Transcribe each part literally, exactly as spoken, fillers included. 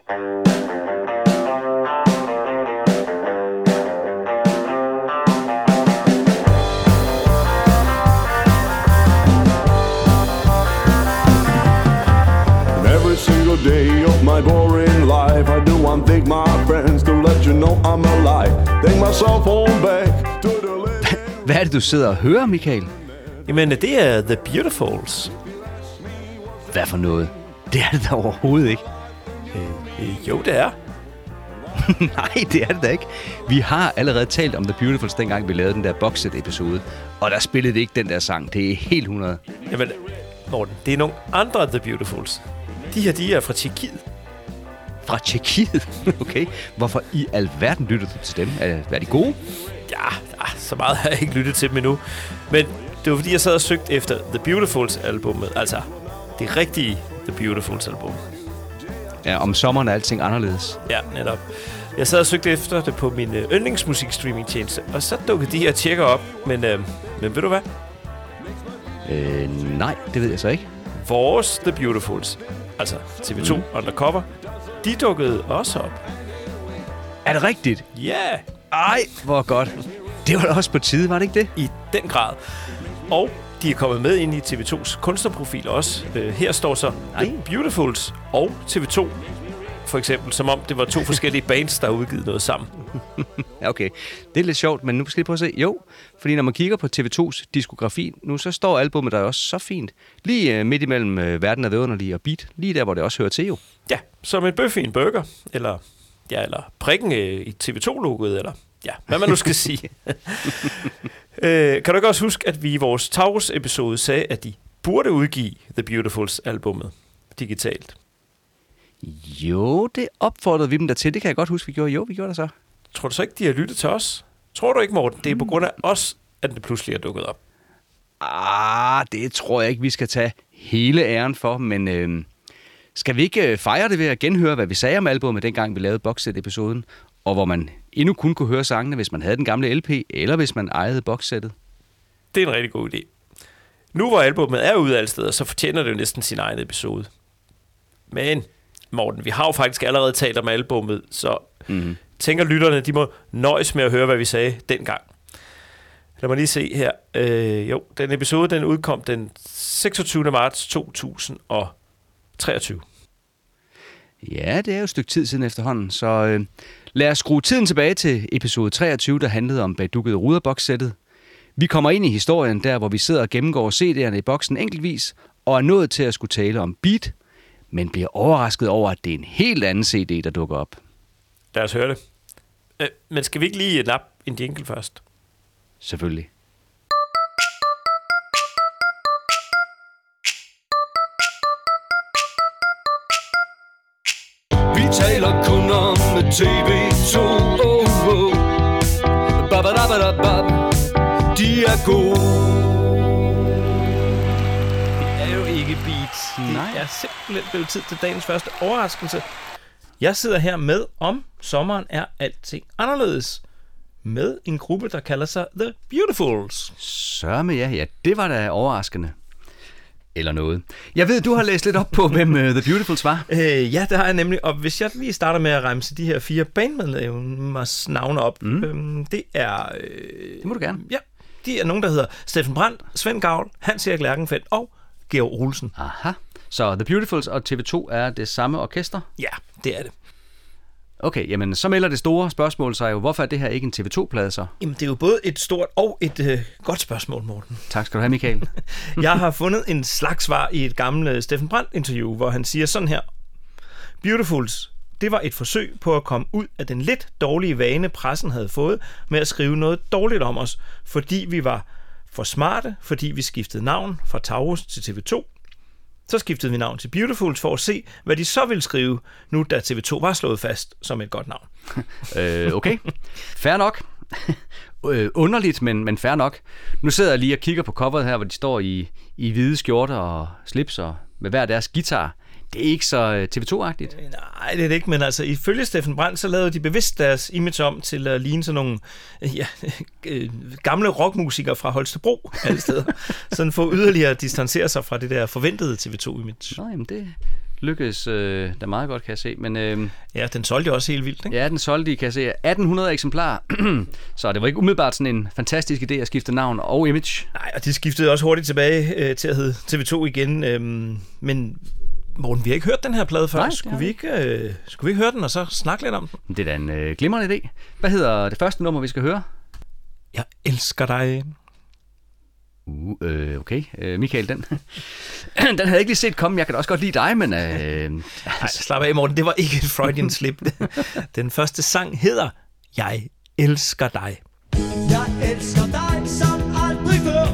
Every single day of my boring life, I do one thing, my friends, to let you know I'm alive. Think myself home back to the living. Hvad er det, du sidder og hører, Michael? Jamen, det er The Beautifuls. Hvad for noget? Det er det da overhovedet ikke. Øh, øh, jo, det er. Nej, det er det da ikke. Vi har allerede talt om The Beautifuls, dengang vi lavede den der Boxset-episode. Og der spillede det ikke den der sang. Det er helt hundrede. Jamen, Morten, det er nogle andre The Beautifuls. De her, de er fra Tjekkiet. Fra Tjekkiet? Okay. Hvorfor i alverden lytter du til dem? Er, er de gode? Ja, så meget har jeg ikke lyttet til dem endnu. Men det var fordi, jeg sad og søgte efter The Beautifuls-albummet. Altså, det rigtige The Beautifuls-album. Ja, om sommeren er alting anderledes. Ja, netop. Jeg sad og søgte efter det på min øh, yndlingsmusik-streaming-tjeneste, og så dukkede de her tjekker op. Men, øh, men ved du hvad? Øh, nej, det ved jeg så ikke. Vores The Beautifuls, altså T V to mm. Undercover, de dukkede også op. Er det rigtigt? Ja! Yeah. Ej, hvor godt. Det var da også på tide, var det ikke det? I den grad. Og de er kommet med ind i T V tos kunstnerprofil også. Uh, her står så Ej. The Beautifuls og T V to, for eksempel, som om det var to forskellige bands, der har udgivet noget sammen. Ja, okay. Det er lidt sjovt, men nu skal vi prøve at se. Jo, fordi når man kigger på T V tos diskografi, nu så står albumet der også så fint. Lige uh, midt imellem uh, Verden af det underlige og Beat. Lige der, hvor det også hører til jo. Ja, som en bøf i en burger. Eller, ja, eller prikken uh, i T V to-logoet, eller ja, hvad man nu skal sige. øh, kan du ikke også huske, at vi i vores Taurus-episode sagde, at de burde udgive The Beautifuls-albummet digitalt? Jo, det opfordrede vi dem der til. Det kan jeg godt huske, vi gjorde. Jo, vi gjorde det så. Tror du så ikke, de har lyttet til os? Tror du ikke, Morten? Det er på grund af os, at det pludselig er dukket op. Ah, det tror jeg ikke, vi skal tage hele æren for, men øh, skal vi ikke fejre det ved at genhøre, hvad vi sagde om albumet, dengang vi lavede Boxset-episoden, og hvor man endnu kun kunne høre sangene, hvis man havde den gamle L P, eller hvis man ejede boxsættet? Det er en rigtig god idé. Nu hvor albumet er ude alle steder, så fortjener det jo næsten sin egen episode. Men, Morten, vi har jo faktisk allerede talt om albumet, så mm. tænker lytterne, de må nøjes med at høre, hvad vi sagde dengang. Lad mig lige se her. Øh, jo, den episode, den udkom den seksogtyvende marts to tusind og treogtyve. Ja, det er jo et stykke tid siden efterhånden, så øh, lad os skrue tiden tilbage til episode treogtyve, der handlede om bagdukkede ruderboxsættet. Vi kommer ind i historien der, hvor vi sidder og gennemgår C D'erne i boksen enkeltvis, og er nået til at skulle tale om Beat, men bliver overrasket over, at det er en helt anden C D, der dukker op. Lad os høre det. Øh, men skal vi ikke lige nappe en jingle først? Selvfølgelig. Vi taler kun om T V to. Oh, oh. Ba-ba-da-ba-da-ba. De er gode. Det er jo ikke Beat. Nej. Det er simpelthen blevet tid til dagens første overraskelse. Jeg sidder her med Om sommeren er alting anderledes, med en gruppe, der kalder sig The Beautifuls. Sørme ja, ja, det var da overraskende. Eller noget. Jeg ved, du har læst lidt op på, hvem uh, The Beautifuls var. Øh, ja, det har jeg nemlig. Og hvis jeg lige starter med at remse de her fire bandmedlemmers navne op. Mm. Øhm, det er... Øh, det må du gerne. Ja, de er nogen, der hedder Steffen Brandt, Svend Gavl, Hans-Erik Lerkenfeldt og Georg Olsen. Aha. Så The Beautifuls og T V to er det samme orkester? Ja, det er det. Okay, jamen så melder det store spørgsmål sig jo, hvorfor er det her ikke en T V to-plade så? Jamen det er jo både et stort og et øh, godt spørgsmål, Morten. Tak skal du have, Michael. Jeg har fundet en slags svar i et gammelt Steffen Brandt-interview, hvor han siger sådan her. Beautifuls, det var et forsøg på at komme ud af den lidt dårlige vane, pressen havde fået med at skrive noget dårligt om os, fordi vi var for smarte, fordi vi skiftede navn fra Taurus til T V to. Så skiftede vi navn til Beautifuls for at se, hvad de så ville skrive, nu da T V to var slået fast som et godt navn. øh, okay, fair nok. øh, underligt, men, men fair nok. Nu sidder jeg lige og kigger på coveret her, hvor de står i, i hvide skjorter og slips og med hver deres guitar. Det er ikke så T V to-agtigt. Nej, det er det ikke, men altså ifølge Steffen Brandt, så lavede de bevidst deres image om til at ligne sådan nogle ja, gamle rockmusikere fra Holstebro alle steder. Sådan for yderligere at distancere sig fra det der forventede T V to-image. Nå, jamen det lykkedes øh, da meget godt, kan jeg se. Men, øh, ja, den solgte jo også helt vildt, ikke? Ja, den solgte, kan jeg se, atten hundrede eksemplarer. Så det var ikke umiddelbart sådan en fantastisk idé at skifte navn og image. Nej, og de skiftede også hurtigt tilbage øh, til at hedde T V to igen. Øh, men Morten, vi har ikke hørt den her plade før. Nej, skulle, vi ikke, øh, skulle vi ikke høre den og så snakke lidt om den? Det er da en øh, glimrende idé. Hvad hedder det første nummer, vi skal høre? Jeg elsker dig. Uh, øh, okay. Øh, Michael, den, den havde jeg ikke lige set komme. Jeg kan da også godt lide dig, men... Øh, Nej, slap af, Morten. Det var ikke et Freudian slip. Den første sang hedder Jeg elsker dig. Jeg elsker dig som aldrig før.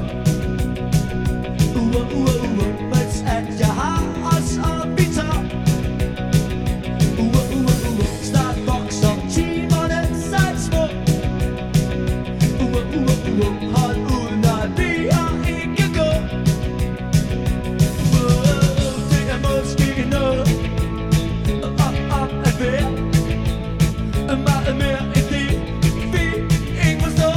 Ure, ure, ure, mens at jeg har os og vi tager. Ure, ure, ure, snart vokser timerne sig små. Ure, ure, ure, hold ud, nej, vi har ikke gå. Wow, det er måske noget op, op at være. Meget mere end det, vi ikke forstår.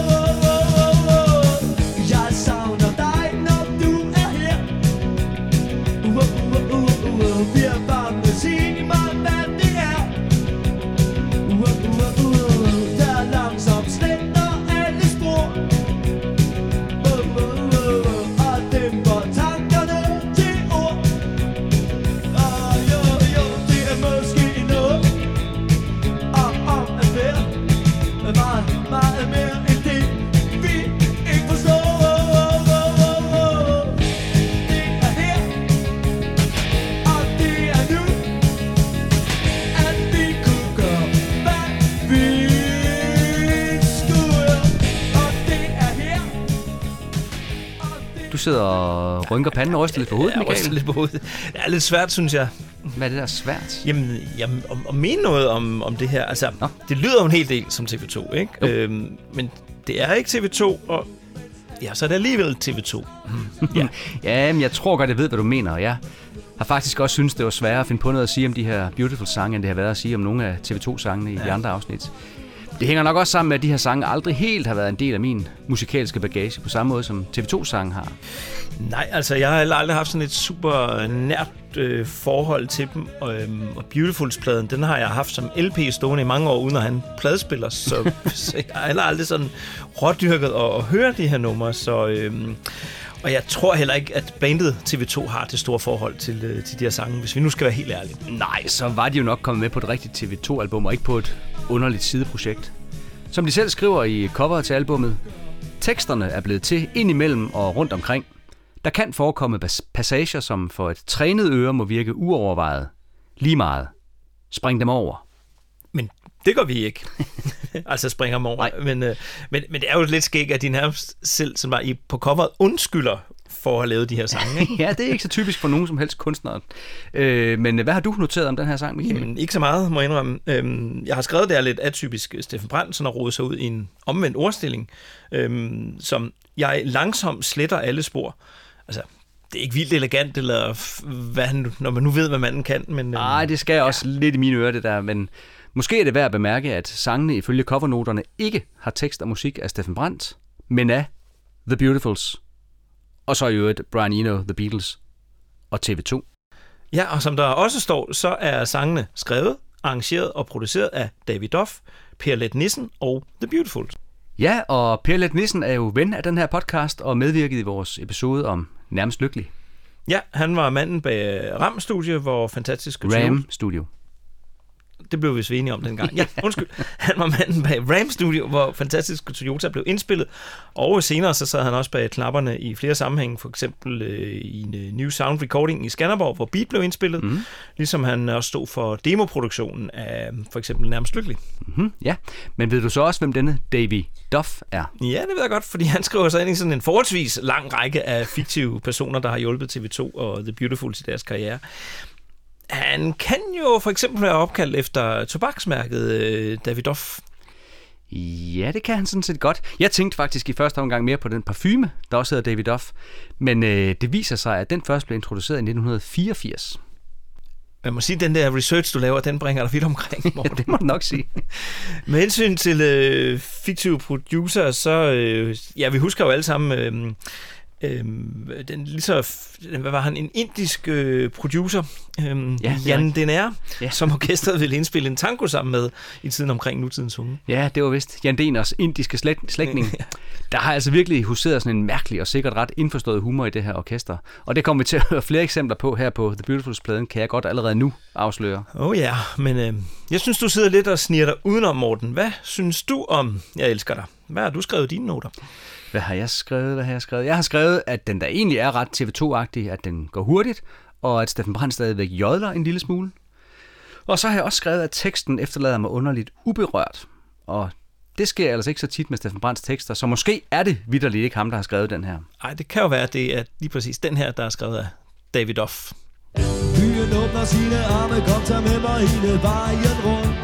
Jeg savner dig, når du er her. Uh, uh, uh, uh, vi er bare med, sig mig, hvad det er. Uh, uh, uh, der langsomt sletter alle spor. Uh, uh, uh, og dæmper tankerne til ord. Ah, jo, jo, det er måske noget om, om at være meget, meget mere end det, vi ikke forstår. Det er her, og det er nu, at vi kunne gøre, hvad vi skulle. Og det er her, og det du sidder og rynker panden og ryster lidt på hovedet, Jeg ryster Michael. lidt på hovedet. Det er lidt svært, synes jeg. Hvad er det der svært? Jamen, jamen at, at mene noget om, om det her. Altså, Nå. det lyder jo en hel del som T V to, ikke? Øhm, men det er ikke T V to, og ja, så er det alligevel T V to. Ja. Ja, men jeg tror godt, jeg ved, hvad du mener. Jeg har faktisk også synes det var sværere at finde på noget at sige om de her Beautiful sange, end det har været at sige om nogle af T V to-sangene i ja. de andre afsnit. Det hænger nok også sammen med, at de her sange aldrig helt har været en del af min musikalske bagage, på samme måde som T V to-sange har. Nej, altså, jeg har heller aldrig haft sådan et super nært øh, forhold til dem. Og, øhm, og Beautifuls-pladen, den har jeg haft som L P stående i mange år, uden at have en pladespiller. Så, så jeg har heller aldrig sådan rådyrket at, at høre de her numre. Så, øhm, og jeg tror heller ikke, at bandet T V to har det store forhold til, øh, til de her sange, hvis vi nu skal være helt ærlige. Nej, så var de jo nok kommet med på et rigtigt T V to-album, og ikke på et underligt sideprojekt. Som de selv skriver i coveret til albummet, teksterne er blevet til indimellem og rundt omkring. Der kan forekomme passager, som for et trænet øre må virke uovervejet. Lige meget. Spring dem over. Men det gør vi ikke. altså springer dem over. Men, øh, men, men det er jo lidt skægt, at de nærmest selv sådan var i, på coveret undskylder for at have lavet de her sange. Ikke? Ja, det er ikke så typisk for nogen som helst kunstnere. Øh, men hvad har du noteret om den her sang, Michael? Jamen, ikke så meget, må jeg indrømme. Øhm, jeg har skrevet, det er lidt atypisk Steffen Brandt, sådan at rode sig ud i en omvendt ordstilling, øhm, som jeg langsomt sletter alle spor. Altså, det er ikke vildt elegant, eller hvad han, når man nu ved, hvad manden kan. Men, Nej, det skal også ja. lidt i mine ører, det der, men måske er det værd at bemærke, at sangene ifølge covernoterne ikke har tekst og musik af Steffen Brandt, men af The Beautifuls. Og så i øvrigt Brian Eno, The Beatles og T V to. Ja, og som der også står, så er sangene skrevet, arrangeret og produceret af David Duff, Per Leth Nissen og The Beautifuls. Ja, og Per Leth Nissen er jo ven af den her podcast og medvirket i vores episode om Nærmest Lykkelig. Ja, han var manden bag Ram Studio, hvor fantastiske Ram Studio. Det blev vi så enige om dengang. Ja, undskyld. Han var manden bag Ram Studio, hvor fantastiske Toyota blev indspillet. Og senere så sad han også bag knapperne i flere sammenhænge. For eksempel øh, i en uh, New Sound Recording i Skanderborg, hvor Beat blev indspillet. Mm. Ligesom han også stod for demoproduktionen af for eksempel Nærmest Lykkelig. Mm-hmm, ja, men ved du så også, hvem denne Davy Duff er? Ja, det ved jeg godt, fordi han skriver sig ind i sådan en forholdsvis lang række af fiktive personer, der har hjulpet T V to og The Beautifuls i deres karriere. Han kan jo for eksempel være opkaldt efter tobaksmærket øh, David Duff. Ja, det kan han sådan set godt. Jeg tænkte faktisk i første omgang mere på den parfume, der også hedder David Duff. Men øh, det viser sig, at den først blev introduceret i nitten fireogfirs. Jeg må sige, at den der research, du laver, den bringer dig vidt omkring. Ja, det må du nok sige. Med hensyn til øh, fiktive producer, så... Øh, ja, vi husker jo alle sammen... Øh, Øhm, den lige så, f- hvad var han, en indisk øh, producer, øhm, Ja, det er Jan rigtigt. Dener, Ja. som orkestret ville indspille en tango sammen med i tiden omkring nutidens unge. Ja, det var vist Jan Deners indiske slægt, slægtning. Der har altså virkelig huseret sådan en mærkelig og sikkert ret indforstået humor i det her orkester. Og det kommer vi til at høre flere eksempler på her på The Beautifuls-pladen, kan jeg godt allerede nu afsløre. Oh ja, men øh, jeg synes, du sidder lidt og sniger dig udenom, Morten. Hvad synes du om Jeg elsker dig? Hvad har du skrevet i dine noter? Hvad har jeg skrevet? Hvad har jeg skrevet? Jeg har skrevet, at den der egentlig er ret T V to-agtig, at den går hurtigt, og at Steffen Brandt stadigvæk jodler en lille smule. Og så har jeg også skrevet, at teksten efterlader mig underligt uberørt. Og det sker altså ikke så tit med Steffen Brandts tekster, så måske er det vitterligt ikke ham, der har skrevet den her. Ej, det kan jo være, at det er lige præcis den her, der er skrevet af David Off. Byen åbner sine arme, kom tag med mig hele vejen rundt.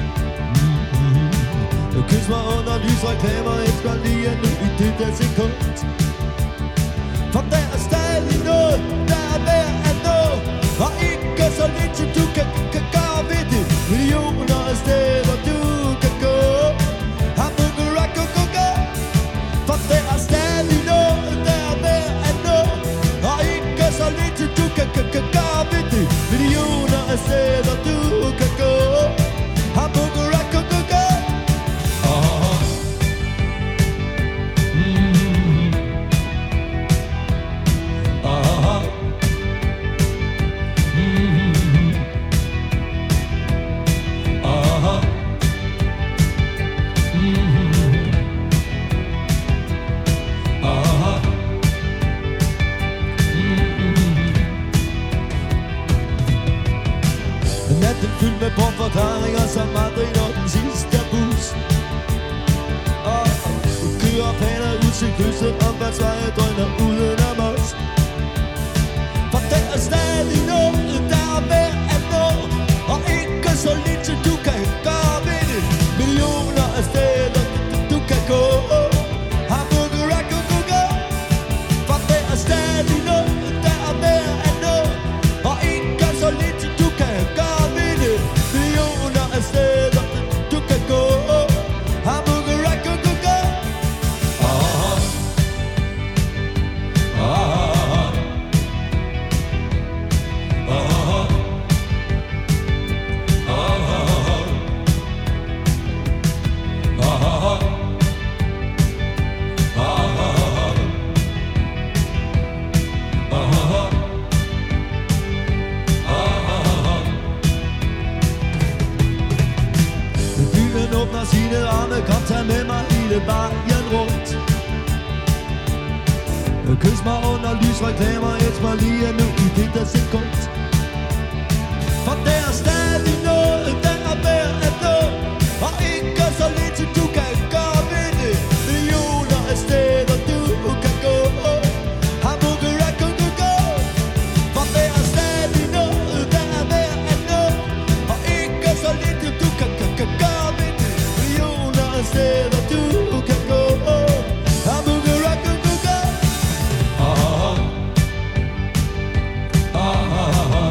Mm-hmm. Kys mig under lysreklamer, elsker lige nu i det der sekund. For der er stadig noget, der er værd at nå, og ikke så lidt, til du kan, kan gøre ved det. Millioner af steder, du kan gå. Hamburger, rock, go, go, go. For der er stadig noget, der er værd at nå, og ikke så lidt, til du kan, kan, kan gøre ved det. Millioner af steder, du kan gå. Hamburger, rock, go, go, go. Oh. Mm-hmm. Oh. Mm-hmm. Oh. Mm-hmm. Oh. Natten fyldt med bomforklaringer, som aldrig når den sidste bus. Og kører planer ud til krydset, omfartsveje drøner uden om os. For der er stadig noget, der er værd at nå, og ikke så lidt, så du kan gøre ved det. Millioner af steder, du, du kan gå. Hamburger, rock, go, go, go. For der er stadig noget, der er værd at nå, og ikke så lidt, så du kan gøre ved det. Millioner af steder, du kan gå. Hamburger, rock, go, go, go. Oh. Oh. Oh. Byen åbner sine arme, kom tag med mig hele vejen rundt. Kys mig under lysreklamer, elsk mig lige nu i det der sekund. For der er stadig noget, der er værd at nå, og ikke så lidt, til du kan gøre ved det. Millioner af steder, du kan gå. Hamburger, rock, go, go, go. For der er stadig noget, der er værd at nå, og ikke så lidt, til du kan, kan, kan gøre ved det. Millioner af steder, du kan gå. Hamburger, rock, go, go, go. Oh. Oh.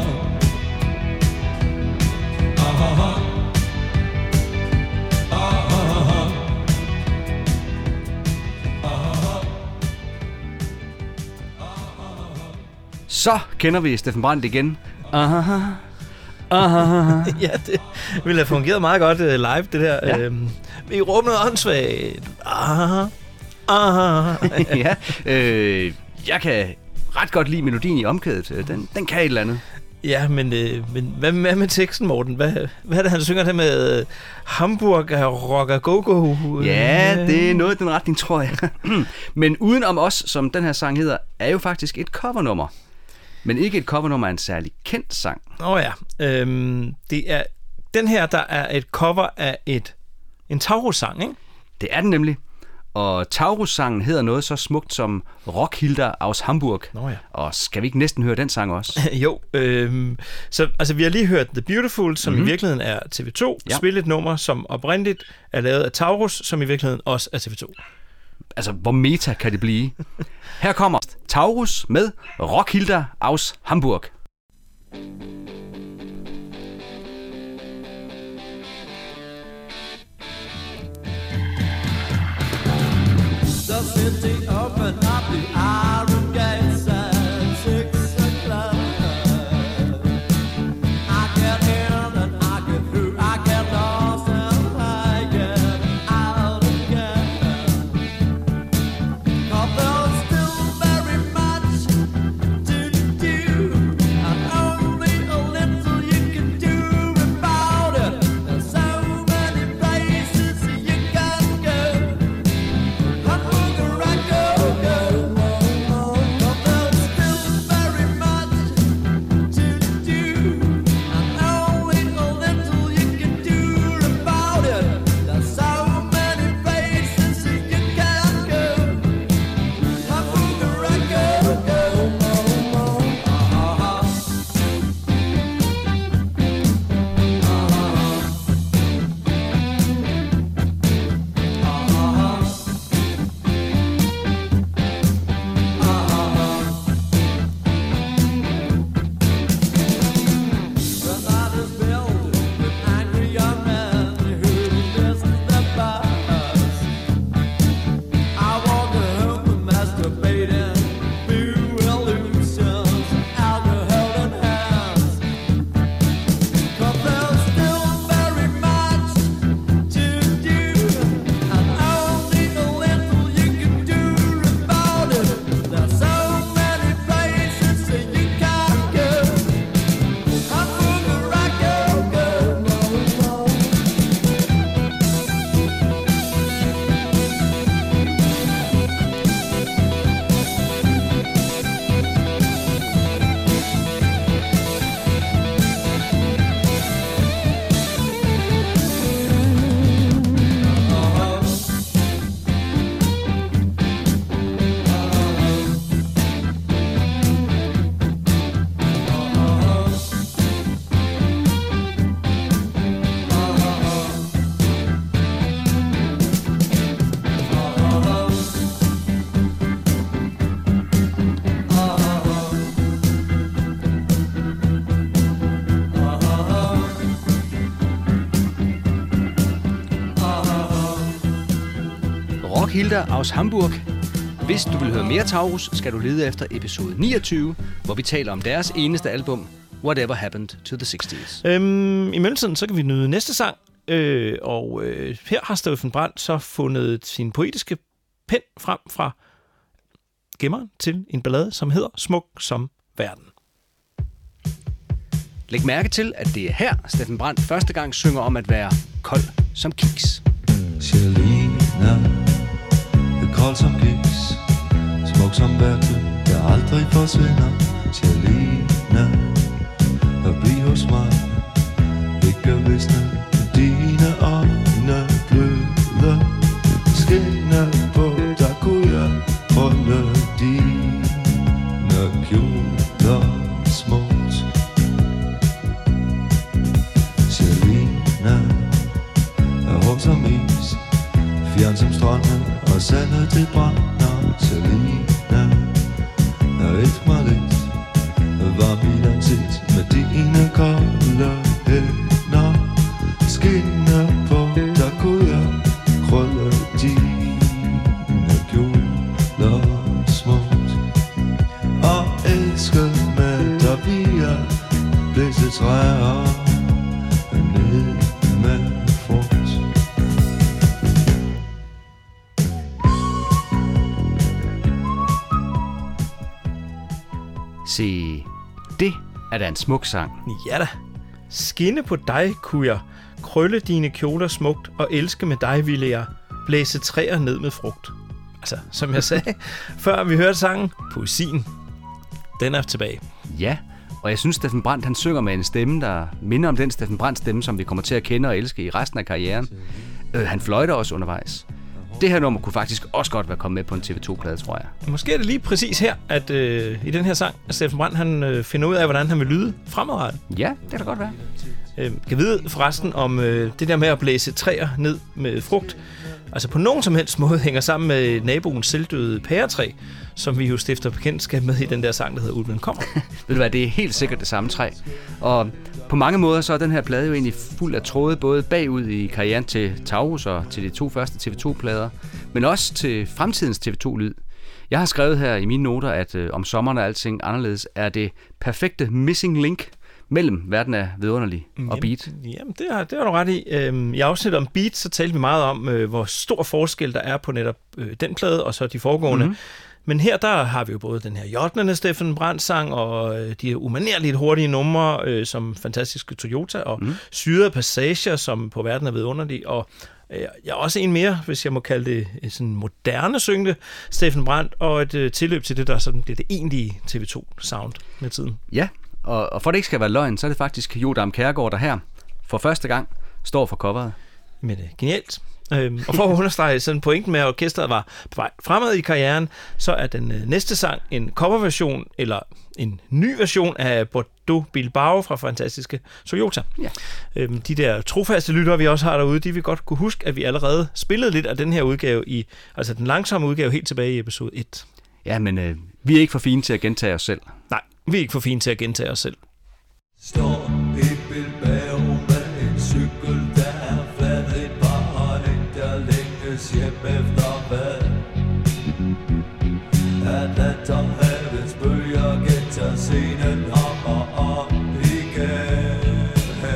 Så kender vi Steffen Brandt igen. Aha. Aha. Ja, det ville have fungeret meget godt uh, live, det der. Ja. Øhm, vi råber noget åndssvagt. Aha. Aha. Ja, øh, jeg kan ret godt lide melodien i omkvædet. Den, den kan et eller andet. Ja, men, øh, men hvad, hvad med teksten, Morten? Hvad, hvad er det, han synger der med? Øh, Hamburger, rocker, go, go? Ja, det er noget i den retning, tror jeg. Men uden om os, som den her sang hedder, er jo faktisk et covernummer. Men ikke et covernummer af en særlig kendt sang. Åh oh, ja. Øhm, det er den her, der er et cover af et en Taurus-sang, ikke? Det er den nemlig. Og Taurus-sangen hedder noget så smukt som Rockhilder aus Hamburg. Nå ja. Og skal vi ikke næsten høre den sang også? Jo, øhm, så altså, vi har lige hørt The Beautiful, som mm-hmm. i virkeligheden er T V to. Ja. Spil et nummer, som oprindeligt er lavet af Taurus, som i virkeligheden også er T V to. Altså, hvor meta kan det blive? Her kommer Taurus med Rockhilder aus Hamburg. The city opened up the Iron Hamburg Hilda aus Hamburg. Hvis du vil høre mere Taurus, skal du lede efter episode niogtyve, hvor vi taler om deres eneste album, Whatever Happened to the sixties. Øhm, I mellemtiden, så kan vi nyde næste sang, øh, og øh, her har Steffen Brandt så fundet sin poetiske pen frem fra gemmeren til en ballade, som hedder Smuk som verden. Læg mærke til, at det er her, Steffen Brandt første gang synger om at være kold som kiks. Selina, kold som kiks, smuk som verden, der aldrig forsvinder. Selina, bliv hos mig, ikke visne, dine øjne bløde, skinne på, der kunne jeg holde dine kjoler smukt. Selina, er hård som is, fjern som strømmen, og sandet det brænder. Selina, er et mig lidt, var mit ansigt med dine kolde hænder, skinne på, der kunne jeg krølle dine kjoler smukt, og elske med dig via blæse træer ned med frugt. Se, det er da en smuk sang. Ja da. Skinne på dig, kunne jeg krølle dine kjoler smukt, og elske med dig ville jeg blæse træer ned med frugt. Altså, som jeg sagde, før vi hørte sangen, poesien, den er tilbage. Ja, og jeg synes, Steffen Brandt han synger med en stemme, der minder om den Steffen Brandt stemme, som vi kommer til at kende og elske i resten af karrieren. Øh, han fløjter også undervejs. Det her nummer kunne faktisk også godt være kommet med på en T V to-plade, tror jeg. Måske er det lige præcis her, at øh, i den her sang, at Steffen Brandt han, øh, finder ud af, hvordan han vil lyde fremadrettet. Ja, det kan da godt være. Øh, kan vide forresten om øh, det der med at blæse træer ned med frugt, altså på nogen som helst måde hænger sammen med naboens selvdøde pæretræ, som vi jo stifter bekendtskab med i den der sang, der hedder Ulven kommer. Ved du hvad, det er helt sikkert det samme træ. Og på mange måder så er den her plade jo egentlig fuld af tråde, både bagud i karrieren til Taurus og til de to første T V to-plader, men også til fremtidens T V to-lyd. Jeg har skrevet her i mine noter, at øh, om sommeren er alting anderledes, er det perfekte missing link mellem verden er vidunderlig og beat. Jamen, det har, det har du ret i. Øhm, I afsnittet om beat, så talte vi meget om, øh, hvor stor forskel der er på netop øh, den plade og så de foregående. Mm-hmm. Men her, der har vi jo både den her jodlende Steffen Brandt-sang, og øh, de her umanerligt hurtige numre, øh, som fantastiske Toyota, og mm. syrede passager, som på verden er vidunderlig, og øh, jeg er også en mere, hvis jeg må kalde det et sådan moderne syngende Steffen Brandt, og et øh, tilløb til det, der sådan, det, det egentlige T V to-sound med tiden. Ja, og, og for det ikke skal være løgn, så er det faktisk Jodam Kjærgaard, der her for første gang står for coveret. Men det er genialt. Øhm, og for at understrege sådan pointen med, at orkestret var på vej fremad i karrieren, så er den øh, næste sang en coverversion, eller en ny version af Bordeaux Bilbao fra fantastiske Toyota. Ja. Øhm, de der trofaste lyttere, vi også har derude, de vil godt kunne huske, at vi allerede spillede lidt af den her udgave, i, altså den langsomme udgave, helt tilbage i episode et. Ja, men øh, vi er ikke for fine til at gentage os selv. Nej, vi er ikke for fine til at gentage os selv. Står i Bilbao med en cykel, der er færdig bare der længes hjem efter hvad. Atlanterhavets bølger gentager scenen om og om igen.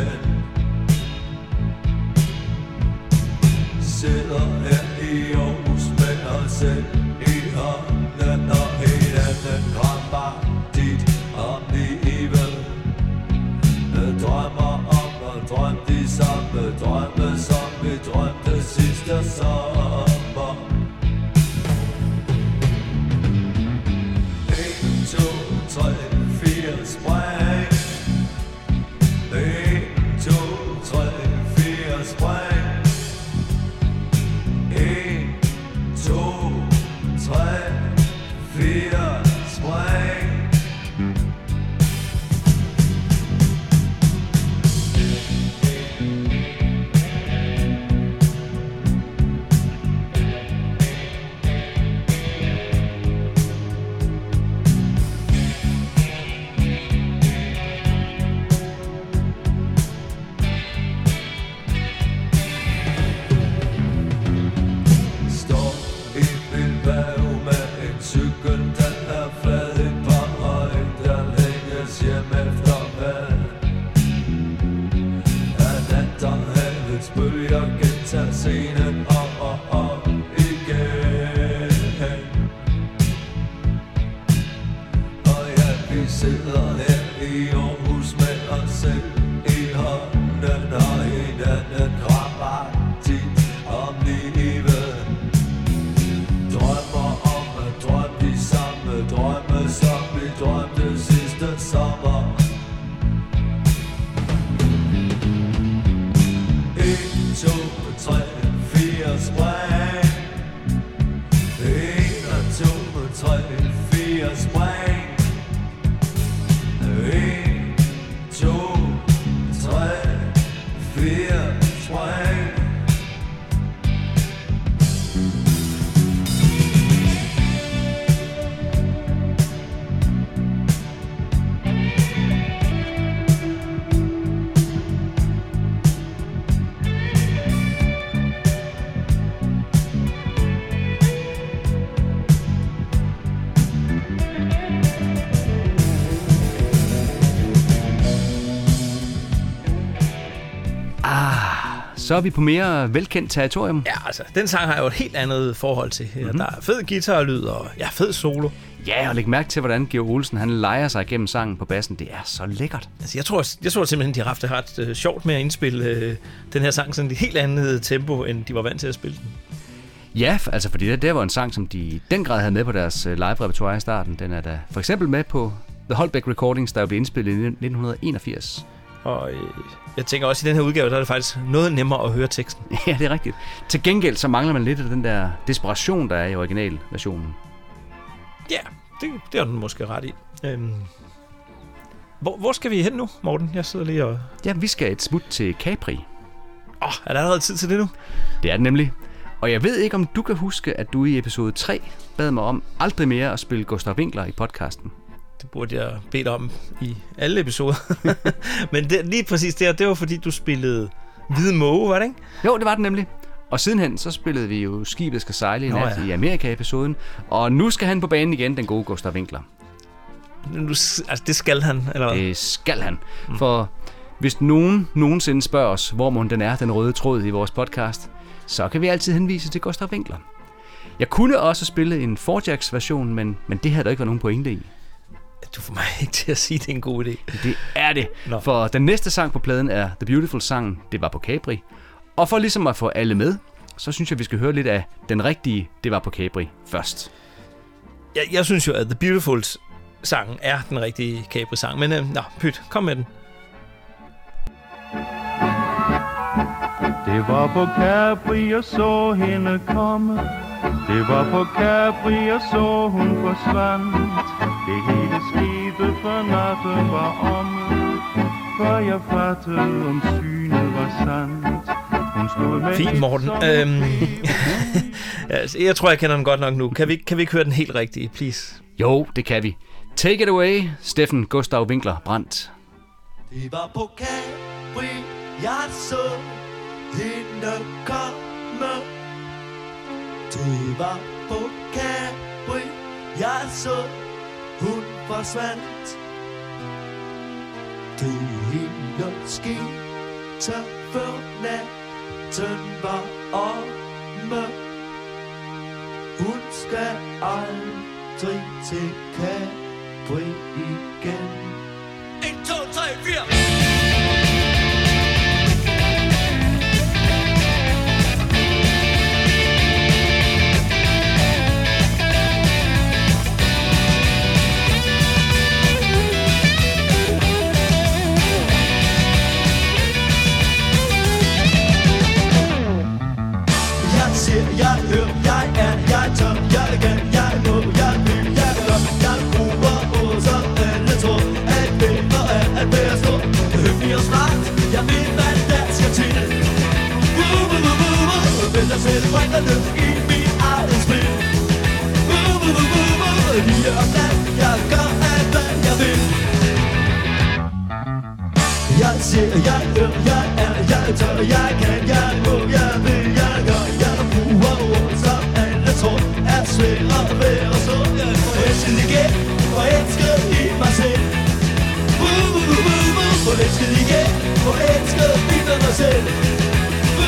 Sidder her i Aarhus med os selv i hånden, og hinanden kommer dit om livet. Drømmer om og drøm de samme drømme, som vi drømte sidste sommer. En, to, tre, fire, spring. En, to, tre, fire, spring. En, to, tre, fire, spring. Tidens bølger gentager scenen op og op igen. Og ja, vi sidder her i Aarhus med os selv i hånden og hinanden krammer tit om livet. Drømmer om at drømme de samme drømme, som vi drømte sidste sommer. En, to, tre, fire, spring. En og to, tre, fire, spring. En, to, tre, fire, spring. Så er vi på mere velkendt territorium. Ja, altså, den sang har jo et helt andet forhold til. Mm-hmm. Der er fed guitarlyd og ja, fed solo. Ja, og læg mærke til, hvordan Georg Olsen han leger sig igennem sangen på bassen. Det er så lækkert. Altså, jeg tror, jeg tror simpelthen, de har haft det ret øh, sjovt med at indspille øh, den her sang sådan et helt andet tempo, end de var vant til at spille den. Ja, altså fordi det, det var en sang, som de i den grad havde med på deres live-repertoire i starten. Den er da for eksempel med på The Holbeck Recordings, der blev indspillet i nitten enogfirs. Og øh, jeg tænker også, i den her udgave, der er det faktisk noget nemmere at høre teksten. Ja, det er rigtigt. Til gengæld så mangler man lidt af den der desperation, der er i originalversionen. Ja, det, det er den måske ret i. Øhm, hvor, hvor skal vi hen nu, Morten? Jeg sidder lige og... Ja, vi skal et smut til Capri. Åh, oh, er der allerede tid til det nu? Det er det nemlig. Og jeg ved ikke, om du kan huske, at du i episode tre bad mig om aldrig mere at spille Gustav Winckler i podcasten. Det burde jeg bede om i alle episoder. Men det, lige præcis det, det var fordi, du spillede Hvide Måge, var det ikke? Jo, det var det nemlig. Og sidenhen, så spillede vi jo Skibet skal sejle i nat ja. i Amerika-episoden. Og nu skal han på banen igen, den gode Gustav Winckler. Nu, altså, det skal han, eller hvad? Det skal han. Mm. For hvis nogen nogensinde spørger os, hvor må den er, den røde tråd i vores podcast, så kan vi altid henvise til Gustav Winckler. Jeg kunne også spille en four jacks version, men, men det havde der ikke været nogen pointe i. Du får mig ikke til at sige, at det er en god idé. Det er det. Nå. For den næste sang på pladen er The Beautiful sang, det var på Capri. Og for ligesom at få alle med, så synes jeg, vi skal høre lidt af den rigtige, det var på Capri først. Jeg, jeg synes jo, at The Beautiful sang er den rigtige Capri-sang. Men øh, nå, pyt, kom med den. Det var på Capri, jeg så hende komme. Det var på Capri, jeg så hun forsvandt. Det hele skete, for natten var omme. For jeg fattede, om synet var sandt. Hun stod med fint, Morten. Øhm, altså, jeg tror, jeg kender den godt nok nu. Kan vi, kan vi ikke høre den helt rigtige, please? Jo, det kan vi. Take it away, Steffen Gustav Winckler Brandt. Det var på Capri, jeg så hende komme. Det var på Capri, jeg så hun forsvandt. Det hele skete, før natten var omme. Hun skal aldrig til Capri igen. en, to, tre, fire. Jeg hører, jeg er, jeg tør, jeg kan, jeg må, jeg vil, jeg gør. Jeg bruger ord som alle tror. At være er at være stor. Høflig og smart, jeg ved hvad der skal til. Woo, woo, woo, woo, woo. Vil jeg selv bringe lyst i min eget spil. Woo, woo, woo, woo, woo. Lige om nat, jeg gør alt hvad jeg vil. Jeg ser, jeg hører, jeg er, jeg tør, jeg kan, jeg må, jeg vil, jeg gør. Jeg bruger ord som alle tror er svære at være så. Jeg er forelsket igen, forelsket i mig selv. Woo, woo, woo, woo, woo. Forelsket igen, forelsket i mig selv. Woo,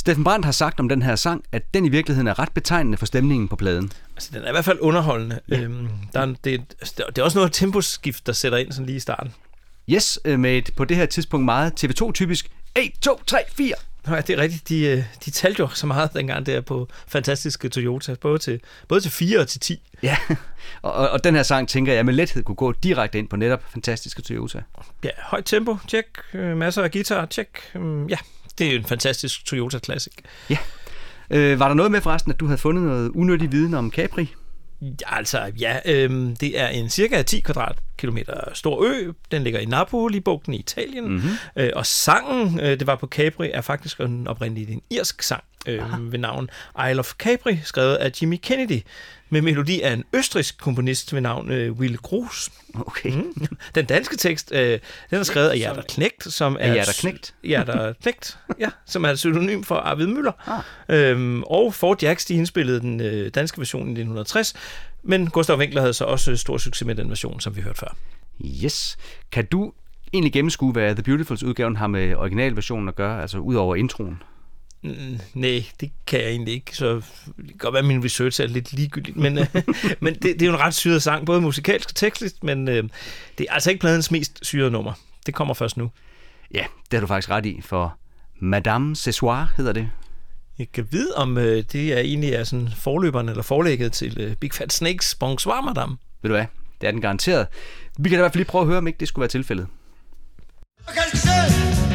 Steffen Brandt har sagt om den her sang, at den i virkeligheden er ret betegnende for stemningen på pladen. Altså, den er i hvert fald underholdende. Ja. Øhm, der er, det, det er også noget temposkift, der sætter ind sådan lige i starten. Yes, med et på det her tidspunkt meget T V to-typisk et, to, tre, fire. Ja, det er rigtigt. De, de talte jo så meget dengang der på fantastiske Toyota, både til, både til fire og til ti. Ja, og, og den her sang, tænker jeg, med lethed kunne gå direkte ind på netop fantastiske Toyota. Ja, højt tempo, tjek. Masser af guitar, tjek. Ja, det er jo en fantastisk Toyota Classic. Ja. Øh, var der noget med forresten, at du havde fundet noget unødig viden om Capri? Ja, altså, ja, øhm, det er en cirka ti kvadratkilometer stor ø. Den ligger i Napoli-bugten i Italien. Mm-hmm. Øh, og sangen, øh, det var på Capri, er faktisk en oprindelig en irsk sang øh, ved navn Isle of Capri, skrevet af Jimmy Kennedy, med melodi af en østrigsk komponist ved navn øh, Will Groos. Okay. Mm. Den danske tekst, øh, den er skrevet af Hjerter Knægt, som er Hjerter Knægt? Hjerter Knægt, ja, som er et pseudonym for Arvid Møller. Ah. Øhm, og Ford Jacks, de indspillede den øh, danske version i nitten tres, men Gustav Winkler havde så også stor succes med den version, som vi hørte før. Yes. Kan du egentlig gennemskue, hvad The Beautifuls udgaven har med originalversionen at gøre, altså ud over introen? Mm, nej, det kan jeg egentlig ikke, så det kan godt være, at min research er lidt ligegyldigt, men, øh, men det, det er jo en ret syret sang, både musikalsk og tekstligt, men øh, det er altså ikke pladens mest syrede nummer. Det kommer først nu. Ja, det har du faktisk ret i, for Madame Ce Soir hedder det. Jeg kan vide, om øh, det er egentlig er sådan forløberen eller forlægget til øh, Big Fat Snakes Bonsoir, Madame. Ved du hvad? Det er den garanteret. Vi kan da i hvert fald lige prøve at høre, om ikke det skulle være tilfældet. Og qu'est-ce que c'est?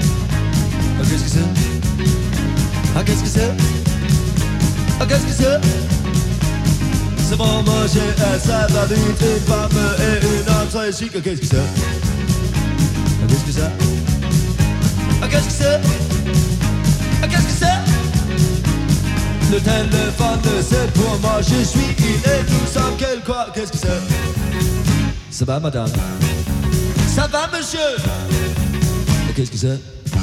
Og qu'est-ce que c'est? Og qu'est-ce que c'est? Og qu'est-ce que c'est? C'est pour manger à sa va-vite, une femme et une entrée chic. Og qu'est-ce que c'est? Og qu'est-ce que c'est? Og qu'est-ce que c'est? Og qu'est-ce que c'est? Le téléphone, c'est pour moi, je suis il et nous sommes quel quoi? Qu'est-ce que c'est? Ça va, madame? Ça va, monsieur? Et qu'est-ce que c'est?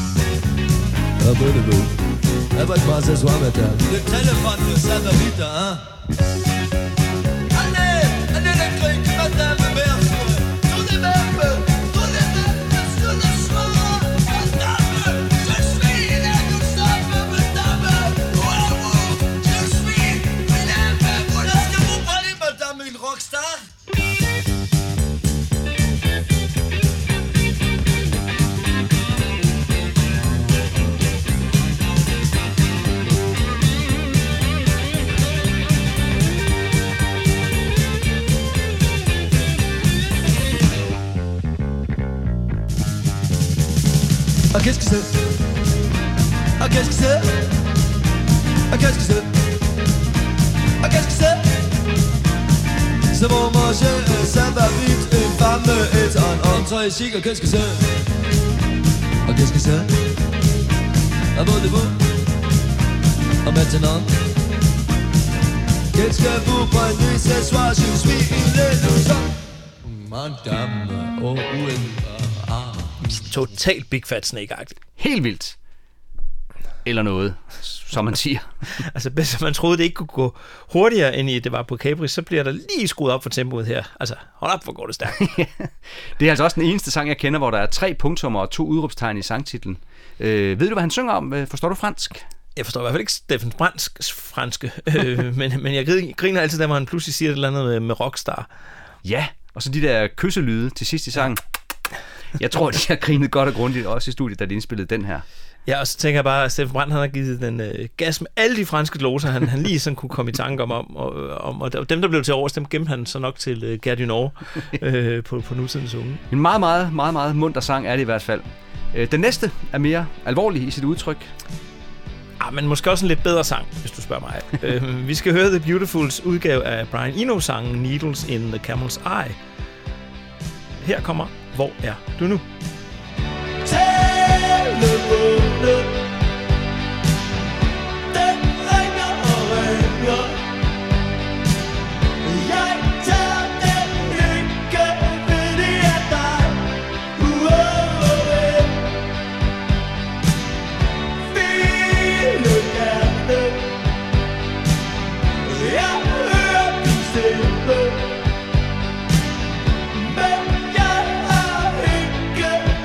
Ah, bon, bon, bon. Ah, bah, comment ça soit, madame? Le téléphone, ça va vite, hein? Allez, un électrique, madame, merci. Sur les mêmes, sur les mêmes, sur le soir. Madame, je suis il et nous sommes, madame. Wow, je suis il et vous. Est-ce que vous parlez, madame, une rockstar? Ah, qu'est-ce que c'est? Ah, qu'est-ce que c'est? Ah, qu'est-ce que c'est? Ah, qu'est-ce que c'est? C'est pour manger, ça va vite. Une femme est en entrée chic. Ah, qu'est-ce que c'est? Ah, qu'est-ce que c'est? Ah, bon, de vous? Ah, maintenant? Qu'est-ce que vous prenez ce soir? Je suis une et nous sommes. Madame, oh, où est... Ah. Totalt Big Fat Snake-agtigt. Helt vildt. Eller noget, som man siger. Altså, hvis man troede, det ikke kunne gå hurtigere, end i det var på Capri, så bliver der lige skruet op for tempoet her. Altså, hold op, hvor går det stærkt. Det er altså også den eneste sang, jeg kender, hvor der er tre punktummer og to udråbstegn i sangtitlen. Øh, ved du, hvad han synger om? Forstår du fransk? Jeg forstår i hvert fald ikke Steffen Brandts franske, øh, men, men jeg griner altid, da han pludselig siger et eller andet med, med rockstar. Ja, og så de der kysselyde til sidst i sangen. Jeg tror, de har grinet godt og grundigt, også i studiet, da de indspillede den her. Ja, og så tænker jeg bare, at Steffen Brandt han har givet den øh, gas med alle de franske gloser, han, han lige sådan kunne komme i tanke om. om, og, om og dem, der blev til overs, dem gemte han så nok til øh, Gare du Nord øh, på, på nutidens unge. En meget, meget, meget, meget munter sang er det i hvert fald. Øh, den næste er mere alvorlig i sit udtryk. Ah, men måske også en lidt bedre sang, hvis du spørger mig. øh, vi skal høre The Beautifuls udgave af Brian Eno-sangen Needles in the Camel's Eye. Her kommer Hvor er du nu? Telefonen, den ringer og ringer. Jeg tager den ikke, ved det er dig. Uover. Ville gerne. Jeg hører din stemme, men jeg har ikke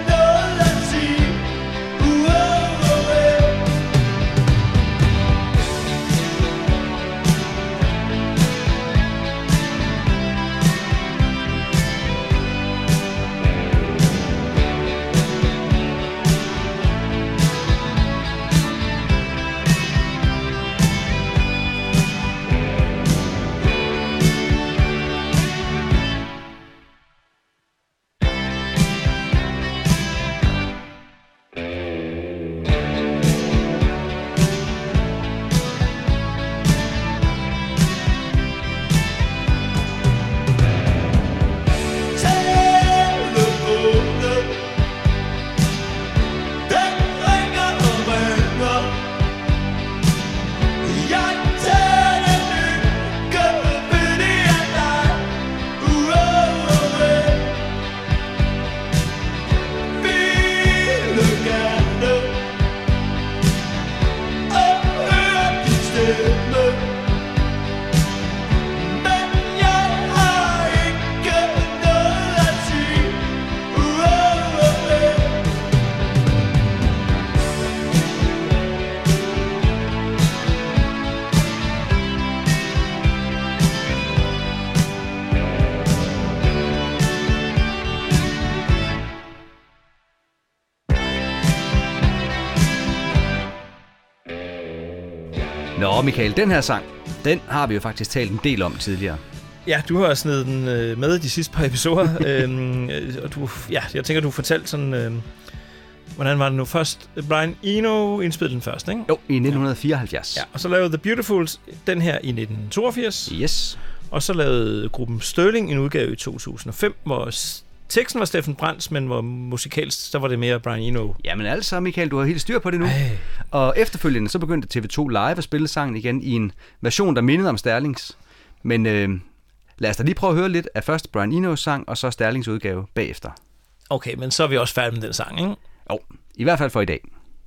stemme. Men jeg har ikke noget at sige. Uh, uh, uh. Nå, Michael, den her sang, den har vi jo faktisk talt en del om tidligere. Ja, du har snedet den øh, med de sidste par episoder. øhm, øh, og du, ja, jeg tænker, du fortalte sådan... Øh, hvordan var det nu først? Brian Eno indspillede den først, ikke? Jo, i nitten fireoghalvfjerds. Ja, og så lavede The Beautifuls den her i nitten toogfirs. Yes. Og så lavede gruppen Sterling en udgave i to tusind og fem, hvor s- teksten var Steffen Brandts, men hvor musikalsk, så var det mere Brian Eno. Jamen altså, Michael, du har helt styr på det nu. Ej. Og efterfølgende så begyndte T V to Live at spille sangen igen i en version, der mindede om Sterlings. Men øh, lad os da lige prøve at høre lidt af først Brian Enos sang, og så Sterlings udgave bagefter. Okay, men så er vi også færdige med den sang, ikke? Jo, i hvert fald for i dag.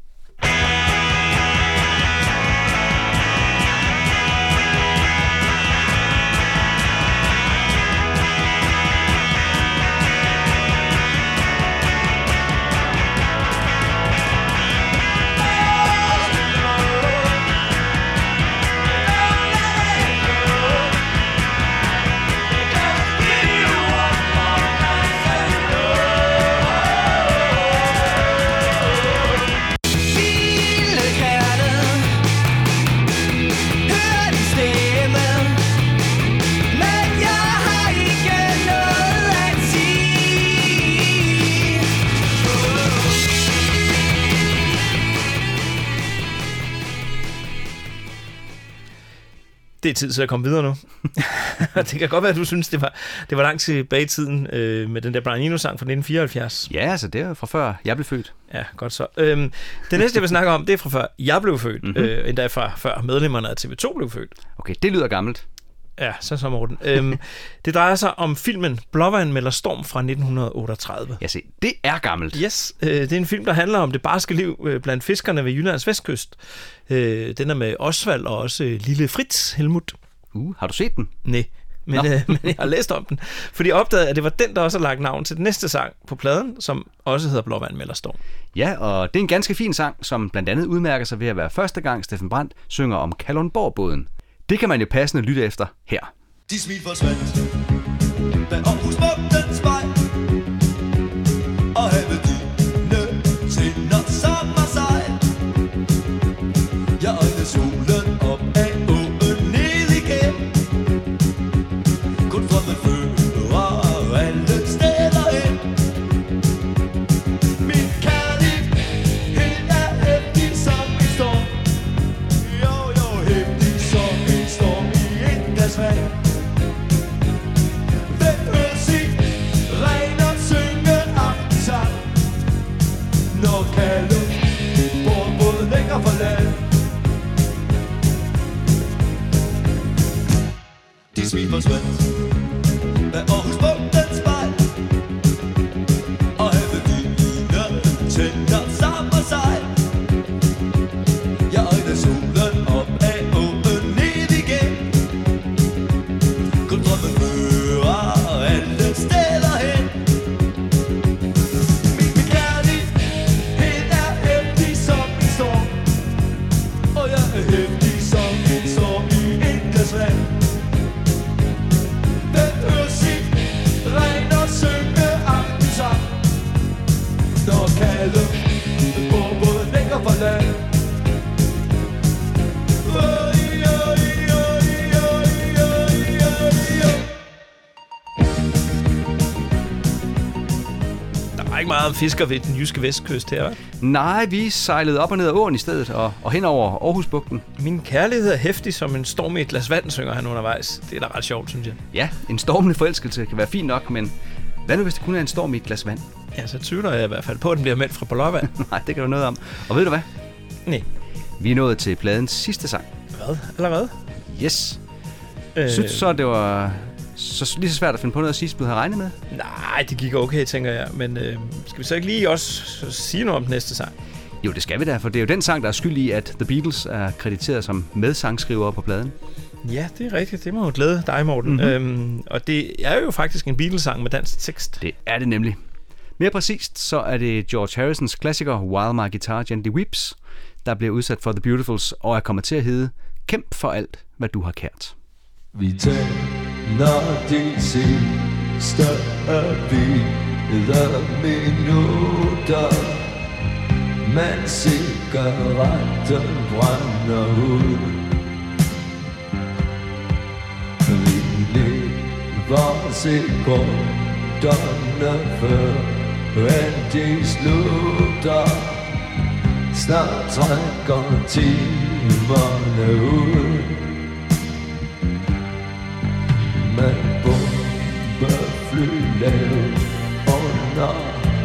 Det er tid til at komme videre nu. Det kan godt være, at du synes, det var, det var langt tilbage i tiden øh, med den der Brian Eno-sang fra nitten fireoghalvfjerds. Ja, altså det er fra før jeg blev født. Ja, godt så. Øhm, det næste, jeg vil snakke om, det er fra før jeg blev født. Mm-hmm. Øh, endda fra før medlemmerne af T V to blev født. Okay, det lyder gammelt. Ja, så så Morten. øhm, det drejer sig om filmen Blåvand melder storm fra nitten otteogtredive. Ja, se, det er gammelt. Yes, øh, det er en film, der handler om det barske liv øh, blandt fiskerne ved Jyllands vestkyst. Øh, den er med Osvald og også øh, lille Fritz Helmut. Uh, har du set den? Nej, men, øh, men jeg har læst om den. Fordi jeg opdagede, at det var den, der også har lagt navn til den næste sang på pladen, som også hedder Blåvand melder storm. Ja, og det er en ganske fin sang, som blandt andet udmærker sig ved at være første gang Steffen Brandt synger om Kalundborg-båden. Det kan man jo passende lytte efter her. De smil forsvandt, da Aarhus Bugtens vej, og havde dine tænder sommer sig. Jeg øjnede solen op af åen ned igen, kun fremme fører alle steder hen. Min kærlighed er hæftig som en storm, jo jo hæftig som en storm i et glas vand. Når Kalum bor både længere fra land. De smil forsvandt, da Aarhus Bugtens vej, og havde dine tænder sammen sig. Jeg øjnede solen op af åen ned igen, kun drømmen fører alle steder hen. Hæftig som en storm i et glas vand. Den hører sit regn og synge aftensang. Når Kalum bor både længere fra land. Oi, oi, oi, oi, oi, oi, oi. Der er ikke meget om fisker ved den jyske vestkyst her, hva'? Nej, vi sejlede op og ned ad åen i stedet, og, og hen over Aarhusbugten. Min kærlighed er hæftig som en storm i et glas vand, synger han undervejs. Det er da ret sjovt, synes jeg. Ja, en stormende forelskelse kan være fint nok, men hvad nu hvis det kun er en storm i et glas vand? Ja, så tvivler jeg i hvert fald på, at den bliver meldt fra Blåvand. Nej, det kan du noget om. Og ved du hvad? Nej. Vi er nået til pladens sidste sang. Hvad? Allerede? Yes. Øh, Synes du så, det var så, lige så svært at finde på noget at sige, som du havde regnet med? Nej, det gik okay, tænker jeg. Men øh, skal vi så ikke lige også sige noget om den næste sang? Jo, det skal vi da, for det er jo den sang, der er skyld i, at The Beatles er krediteret som medsangskriver på pladen. Ja, det er rigtigt. Det må jo glæde dig, Morten. Mm-hmm. Øhm, og det er jo faktisk en Beatles-sang med dansk tekst. Det er det nemlig. Mere præcist, så er det George Harrisons klassiker While My Guitar Gently Weeps, der bliver udsat for The Beautifuls og er kommet til at hedde Kæmp for alt, hvad du har kært. Vi tænder de sidste billeder minutter, mens cigaretten brænder ud. Vi lever sekunderne før, end de slutter. Snart trækker timerne ud. Med bombefly lavet under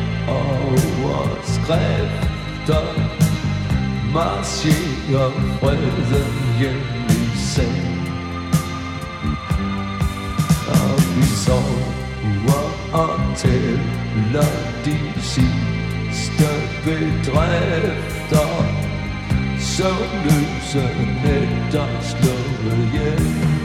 overskrifter, marcherer freden hjem i seng. Og vi sover og tæller de sidste bedrifter, søvnløse nætter slået hjem.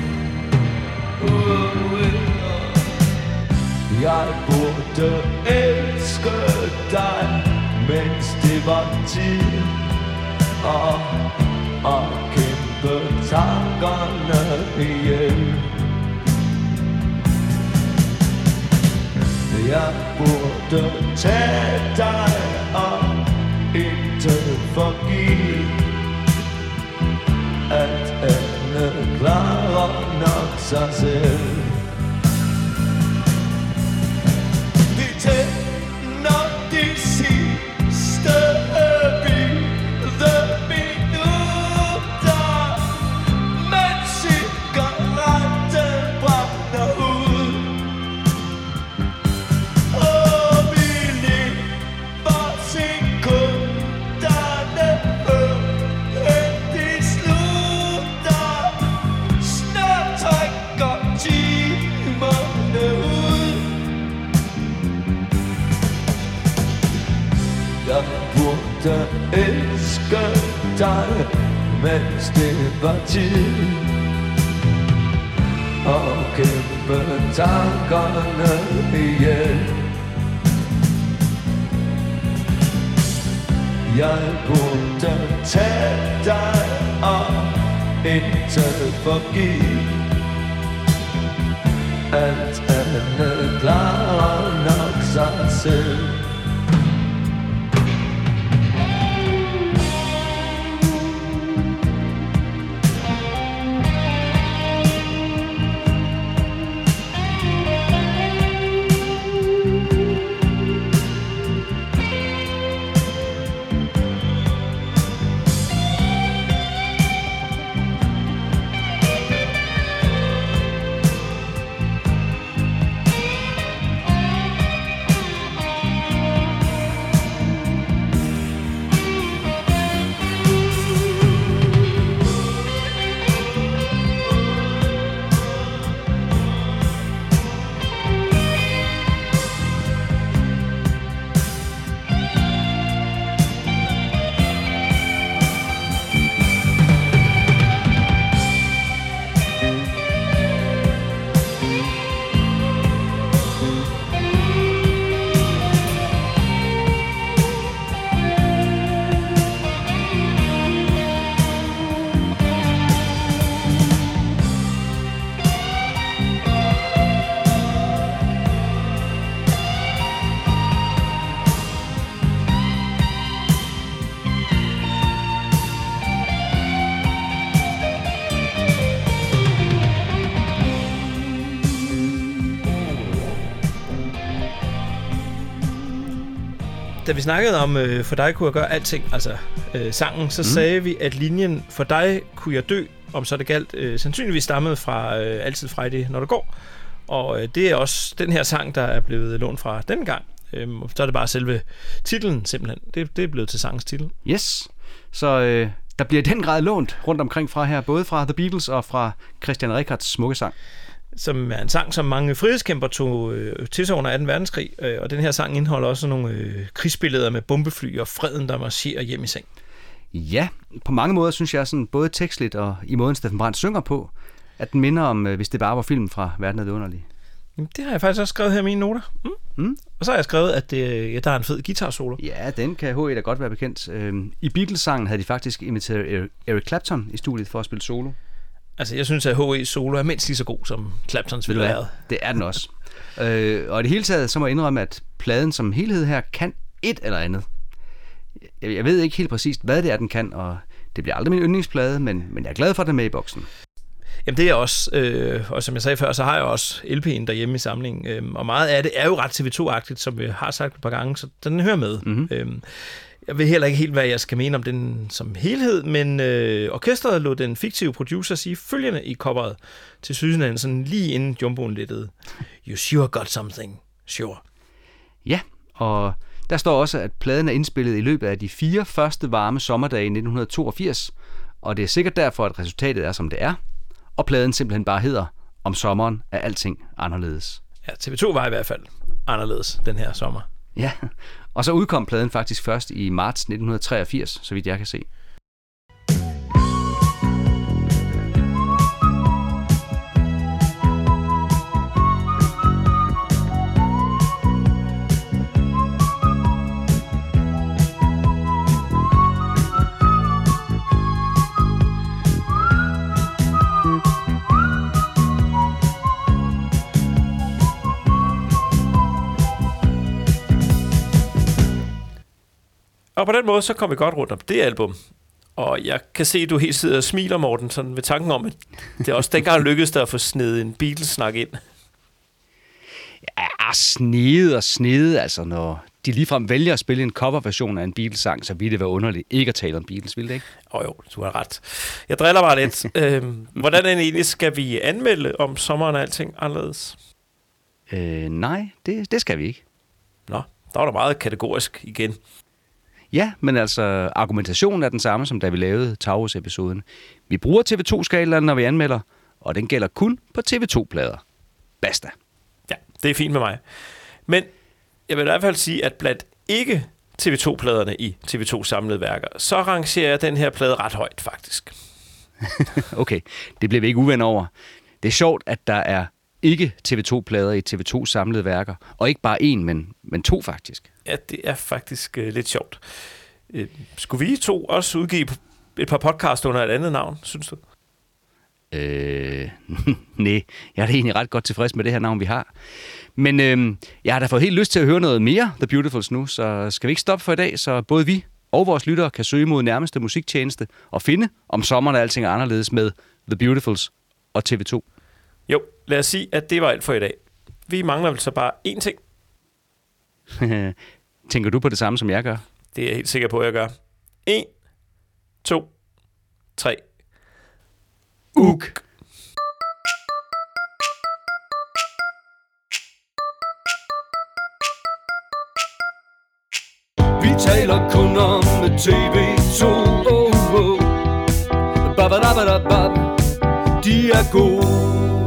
Jeg burde elske dig, mens det var tid, og, og kæmpe tankerne ihjel. Jeg burde tage dig og intet forgive. Alt andet klarer nok sig selv. Vi tænder de sidste billeder minutter, mens cigaretten brænder ud. Og vi lever sekunderne før, end de slutter. Snart trækker timerne ud. Jeg burde elske dig, mens det var tid, og kæmpe tankerne ihjel. Jeg burde tage dig og intet forgive. Alt andet klarer nok sig selv. Da vi snakkede om øh, For dig kunne jeg gøre alting, altså øh, sangen, så mm. sagde vi, at linjen For dig kunne jeg dø, om så det galt, øh, sandsynligvis stammede fra øh, Altid Friday, når det går. Og øh, det er også den her sang, der er blevet lånt fra den gang. Øh, så er det bare selve titlen simpelthen. Det, det er blevet til sangens titel. Yes, så øh, der bliver i den grad lånt rundt omkring fra her, både fra The Beatles og fra Christian Rickardts smukke sang. som er en sang, som mange frihedskæmper tog øh, til sig under anden verdenskrig, øh, og den her sang indeholder også nogle øh, krigsbilleder med bombefly og freden, der marcherer hjem i seng. Ja, på mange måder synes jeg, sådan, både tekstligt og i måden Steffen Brandt synger på, at den minder om, øh, hvis det bare var film fra Verden af det underlige. Jamen, det har jeg faktisk også skrevet her i mine noter. Mm. Mm. Og så har jeg skrevet, at det, ja, der er en fed guitar-solo. Ja, den kan H E da godt være bekendt. Øhm, I Beatles-sangen havde de faktisk inviteret Eric Clapton i studiet for at spille solo. Altså, jeg synes, at H E solo er mindst lige så god, som Claptons ville have været. Det er den også. øh, og i det hele taget, så må jeg indrømme, at pladen som helhed her kan et eller andet. Jeg, jeg ved ikke helt præcist, hvad det er, den kan, og det bliver aldrig min yndlingsplade, men, men jeg er glad for, at den er med i boksen. Jamen det er også, øh, og som jeg sagde før, så har jeg også L P'en derhjemme i samlingen, øh, og meget af det er jo ret T V to-agtigt, som vi har sagt et par gange, så den hører med. Mm-hmm. Øh, jeg ved heller ikke helt, hvad jeg skal mene om den som helhed, men øh, orkestret lod den fiktive producer sige følgende i coveret til sydsiden, sådan lige inden jumboen lettede. You sure got something, sure. Ja, og der står også, at pladen er indspillet i løbet af de fire første varme sommerdage i nitten toogfirs, og det er sikkert derfor, at resultatet er, som det er, og pladen simpelthen bare hedder, om sommeren er alting anderledes. Ja, T V to var i hvert fald anderledes den her sommer. Ja, og så udkom pladen faktisk først i marts nitten treogfirs, så vidt jeg kan se. Og på den måde, så kom vi godt rundt om det album. Og jeg kan se, at du helt sidder og smiler, Morten, sådan ved tanken om, at det også dengang lykkedes der at få snedet en Beatles-snak ind. Ja, snede og snede, altså når de ligefrem vælger at spille en coverversion af en Beatles-sang, så ville det være underligt ikke at tale om Beatles, ville det ikke? Åh oh, jo, du har ret. Jeg driller bare lidt. øhm, hvordan egentlig skal vi anmelde om sommeren og alting anderledes? Øh, nej, det, det skal vi ikke. Nå, der var der meget kategorisk igen. Ja, men altså, argumentationen er den samme, som da vi lavede Taurus-episoden. Vi bruger T V to-skalaen, når vi anmelder, og den gælder kun på T V to-plader. Basta. Ja, det er fint med mig. Men jeg vil i hvert fald sige, at blandt ikke T V to-pladerne i T V to samlede værker, så rangerer jeg den her plade ret højt, faktisk. Okay, det bliver vi ikke uvenner over. Det er sjovt, at der er ikke T V to-plader i T V to samlede værker, og ikke bare en, men, men to faktisk. Ja, det er faktisk øh, lidt sjovt. Øh, skulle vi to også udgive et par podcast under et andet navn, synes du? Øh, nej, jeg er da egentlig ret godt tilfreds med det her navn, vi har. Men øh, jeg har da fået helt lyst til at høre noget mere The Beautifuls nu, så skal vi ikke stoppe for i dag, så både vi og vores lyttere kan søge mod nærmeste musiktjeneste og finde, om sommeren er alting anderledes med The Beautifuls og T V to. Jo, lad os sige, at det var alt for i dag. Vi mangler vel så bare én ting. Tænker du på det samme, som jeg gør? Det er jeg helt sikker på, at jeg gør. En, to, tre. Uk. Vi taler kun om T V to. Oh, oh. Ba-ba-da-ba-da-ba. De er gode.